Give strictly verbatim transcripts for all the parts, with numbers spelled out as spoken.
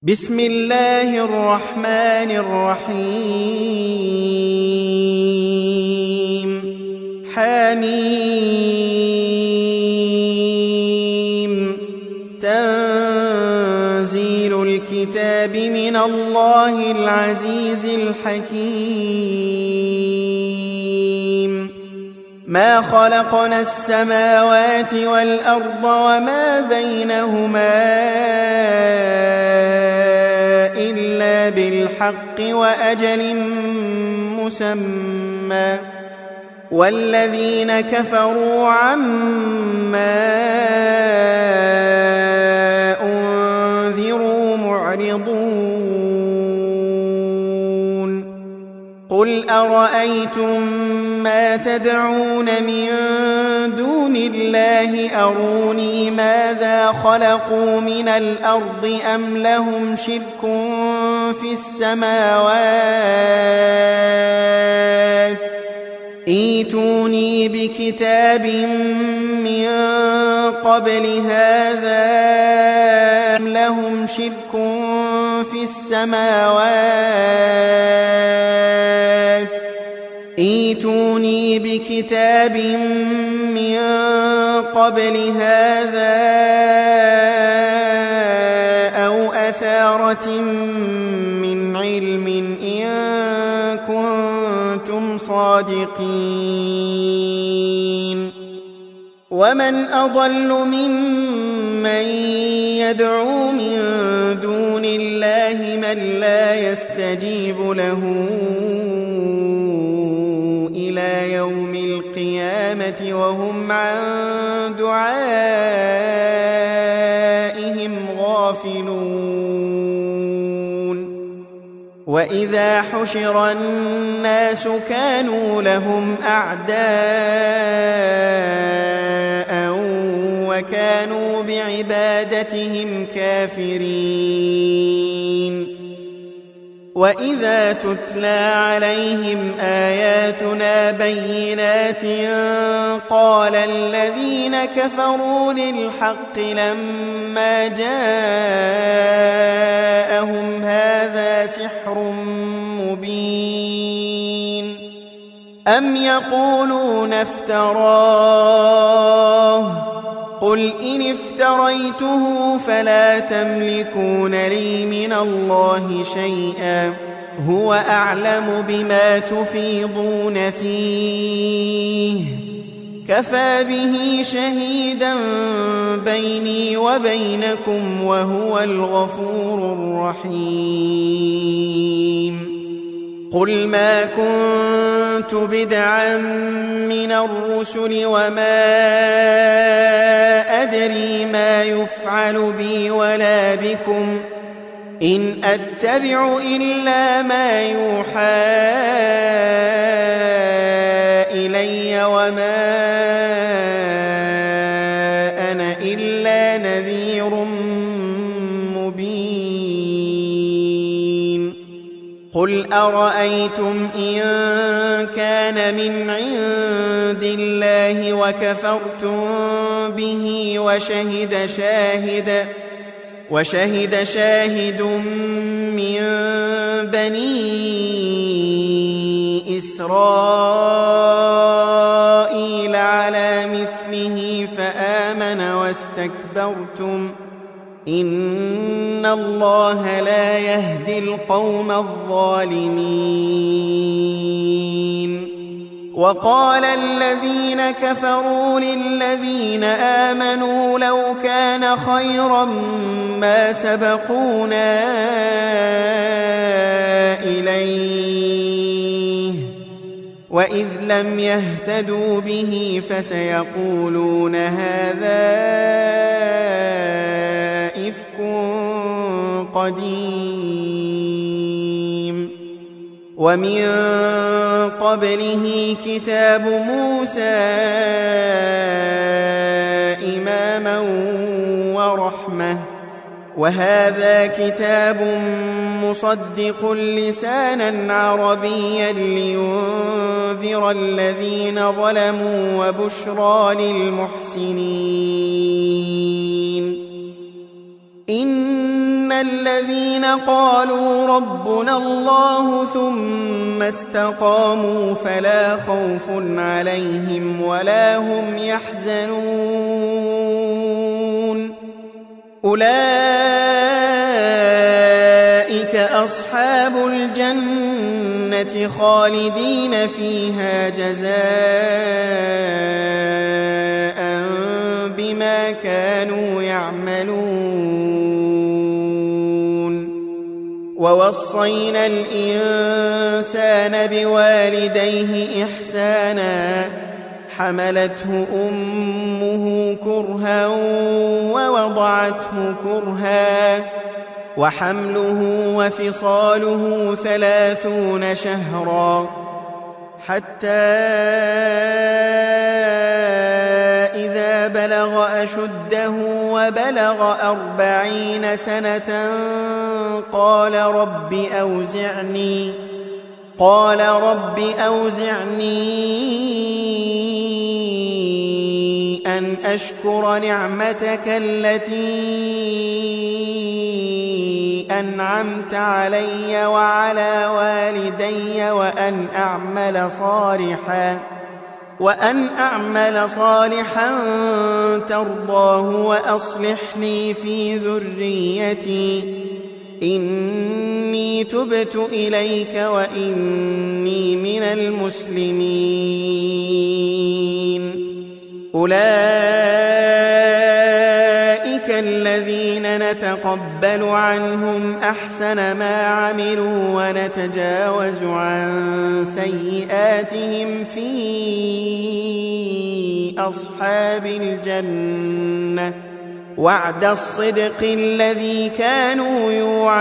بسم الله الرحمن الرحيم حميم تنزيل الكتاب من الله العزيز الحكيم ما خلقنا السماوات والأرض وما بينهما إلا بالحق وأجل مسمى والذين كفروا عما أنذروا معرضون قل أرأيتم ما تدعون من دون الله أروني ماذا خلقوا من الأرض أم لهم شرك في السماوات ائتوني بكتاب من قبل هذا أم لهم شرك في السماوات ائتوني بكتاب من قبل هذا أو أثارة من علم إن كنتم صادقين ومن أضل ممن يدعو من دون الله من لا يستجيب له إلى يوم القيامة وهم عن دعائهم غافلون وإذا حشر الناس كانوا لهم أعداء وكانوا بعبادتهم كافرين وإذا تتلى عليهم آياتنا بينات قال الذين كفروا للحق لما جاءهم هذا سحر مبين أم يقولون افتراه قل إن افتريته فلا تملكون لي من الله شيئا هو أعلم بما تفيضون فيه كفى به شهيدا بيني وبينكم وهو الغفور الرحيم قل ما كنت بدعا من الرسل وما أدري ما يفعل بي ولا بكم إن أتبع إلا ما يوحى إلي وما أنا إلا نذير مبين قل أرأيتم إن كان من عند الله وكفرتم به وشهد شاهد وشهد شاهد من بني إسرائيل على مثله فآمن واستكبرتم إن الله لا يهدي القوم الظالمين وقال الذين كفروا للذين آمنوا لو كان خيرا ما سبقونا إليه وإذ لم يهتدوا به فسيقولون هذا إفك قديم ومن قبله كتاب موسى إماما ورحمة وهذا كتاب مصدق لسانا عربيا لينذر الذين ظلموا وبشرى للمحسنين إن الذين قالوا ربنا الله ثم استقاموا فلا خوف عليهم ولا هم يحزنون أولئك أصحاب الجنة خالدين فيها جزاء بما كانوا يعملون ووصينا الإنسان بوالديه إحسانا حملته أمه كرها ووضعته كرها وحمله وفصاله ثلاثون شهرا حتى إذا بلغ أشده وبلغ أربعين سنة قال رب أوزعني قال رب أوزعني أن أشكر نعمتك التي أنعمت علي وعلى والدي وأن أعمل صالحا وأن أعمل صالحا ترضاه وأصلح لي في ذريتي إني تبت إليك وإني من المسلمين أولئك الذين نتقبل عنهم أحسن ما عملوا ونتجاوز عن سيئاتهم في أصحاب الجنة وعد الصدق الذي كانوا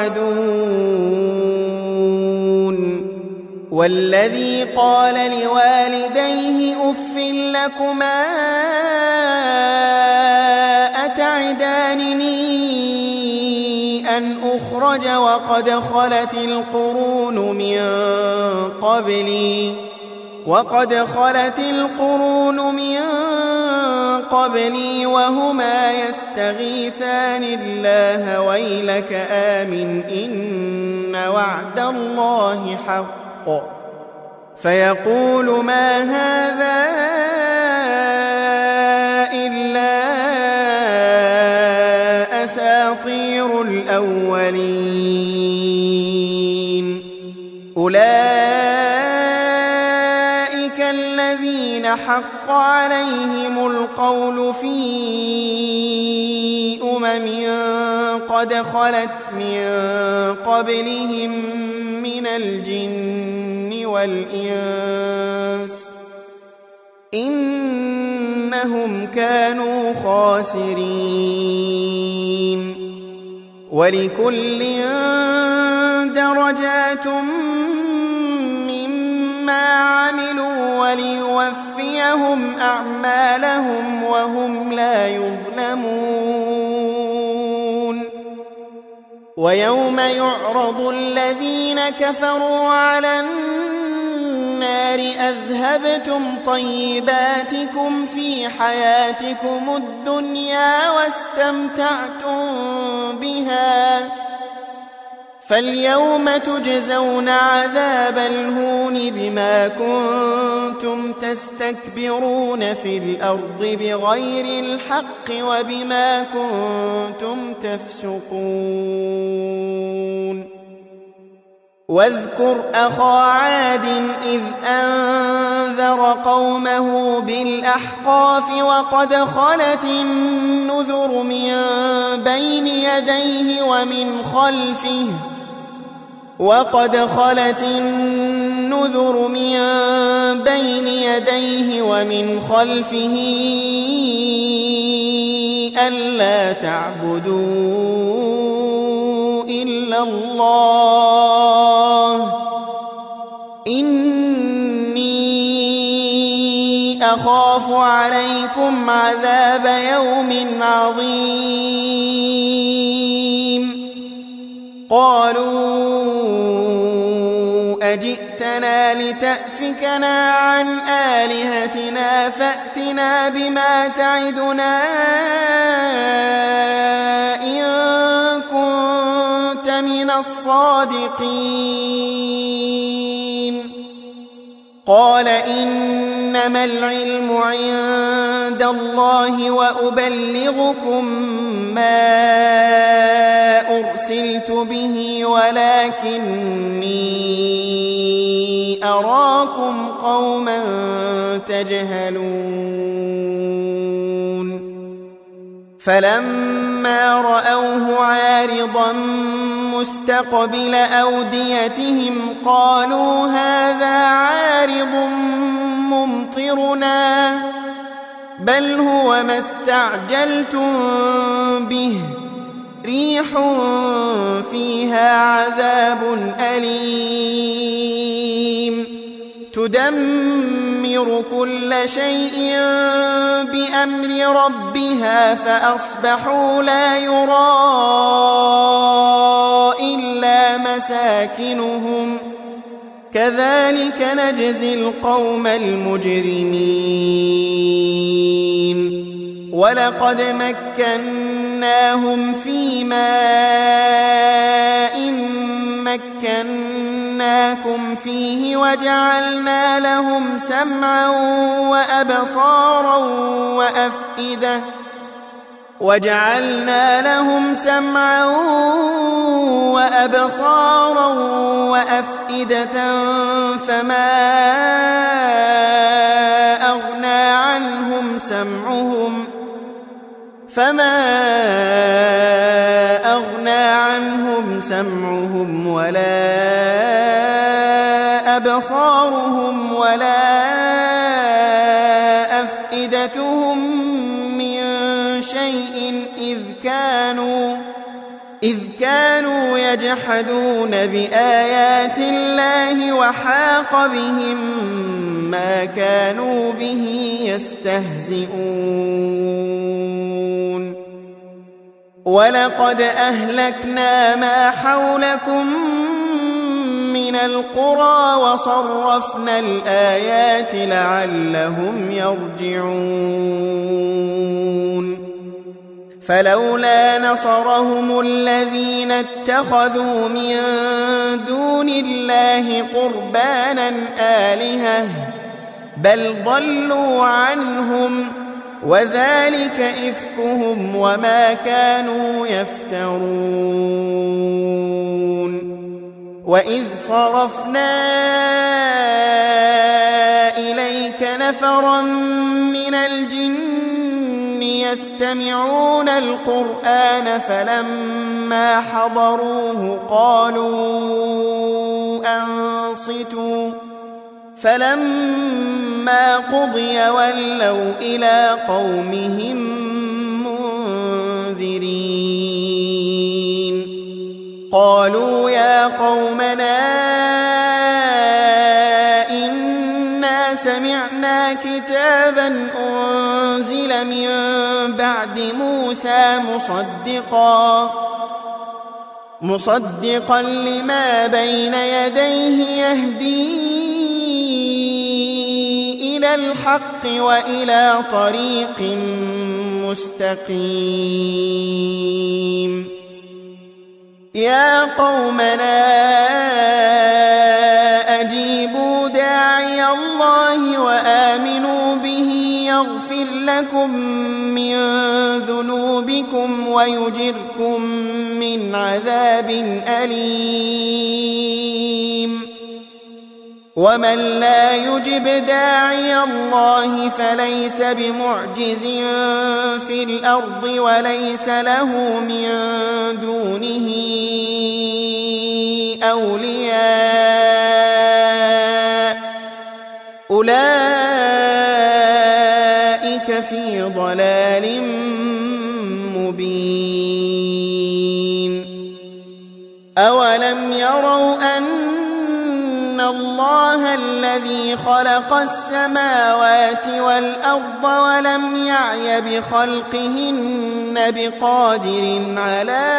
يوعدون والذي قال لوالديه أف لكما أتعدانني أن أخرج وقد خلت القرون من قبلي وقد خلت القرون من قبلي وهما يستغيثان الله ويلك آمن إن وعد الله حق فيقول ما هذا إلا أساطير الأولين أولئك الذين حق عليهم القول في أمم قد خلت من قبلهم من الجن والإنس إنهم كانوا خاسرين ولكل درجات مما عملوا وليوفيهم أعمالهم وهم لا يظلمون ويوم يعرض الذين كفروا على النار أذهبتم طيباتكم في حياتكم الدنيا واستمتعتم بها فاليوم تجزون عذاب الهون بما كنتم تستكبرون في الأرض بغير الحق وبما كنتم تفسقون واذكر أخا عاد إذ أنذر قومه بالأحقاف وقد خلت النذر من بين يديه ومن خلفه وقد خلت النذر من بين يديه ومن خلفه ألا تعبدوا إلا الله إني أخاف عليكم عذاب يوم عظيم قالوا أجئتنا لتأفكنا عن آلهتنا فأتنا بما تعدنا إن كنت لمن الصادقين قال إنما العلم عند الله وأبلغكم ما أرسلت به ولكني أراكم قوما تجهلون فلما رأوه عارضا مستقبل أوديتهم قالوا هذا عارض ممطرنا بل هو ما استعجلتم به ريح فيها عذاب أليم تدمر كل شيء بأمر ربها فأصبحوا لا يرى إلا مساكنهم كذلك نجزي القوم المجرمين ولقد مكناهم في ماء مكناكم فيه وجعلنا لهم سمعا وأبصارا وأفئدة وجعلنا لهم سمعا وأبصارا وأفئدة فما أغنى عنهم سمعهم فما أغنى عنهم سمعهم ولا أبصارهم ولا أفئدتهم من شيء إذ كانوا إذ كانوا يجحدون بآيات الله وحاق بهم ما كانوا به يستهزئون ولقد أهلكنا ما حولكم من القرى وصرفنا الآيات لعلهم يرجعون فلولا نصرهم الذين اتخذوا من دون الله قربانا آلهة بل ضلوا عنهم وذلك إفكهم وما كانوا يفترون وإذ صرفنا إليك نفرا من الجن يستمعون القرآن فلما حضروه قالوا أنصتوا فلما قضي ولوا إلى قومهم منذرين قالوا يا قومنا إنا سمعنا كتابا أنزل من بعد موسى مصدقا مصدقا لما بين يديه يهدي إلى الحق وإلى طريق مستقيم يا قومنا أجيبوا داعي الله وآمنوا به يغفر لكم من ذنوبكم ويجركم من عذاب أليم ومن لا يجب داعي الله فليس بمعجز في الأرض وليس له من دونه أولياء أولئك في ضلال مبين أولم يروا أن الله الذي خلق السماوات والأرض ولم يعي بخلقهن بقادر على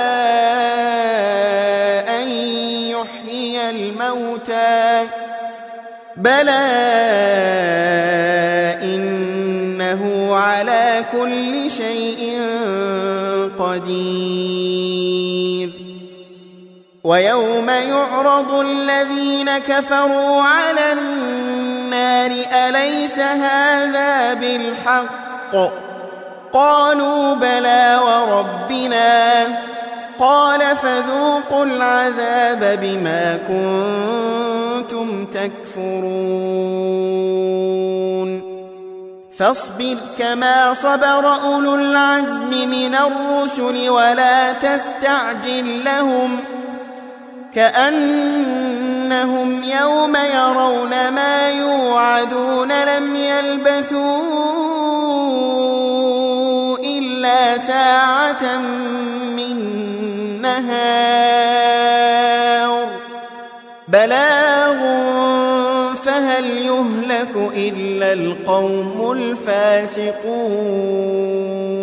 أن يحيي الموتى بلى إنه على كل شيء قدير ويوم يعرض الذين كفروا على النار أليس هذا بالحق قالوا بلى وربنا قال فذوقوا العذاب بما كنتم تكفرون فاصبر كما صبر أولو العزم من الرسل ولا تستعجل لهم كأنهم يوم يرون ما يوعدون لم يلبثوا إلا ساعة من نهار بلاغ فهل يهلك إلا القوم الفاسقون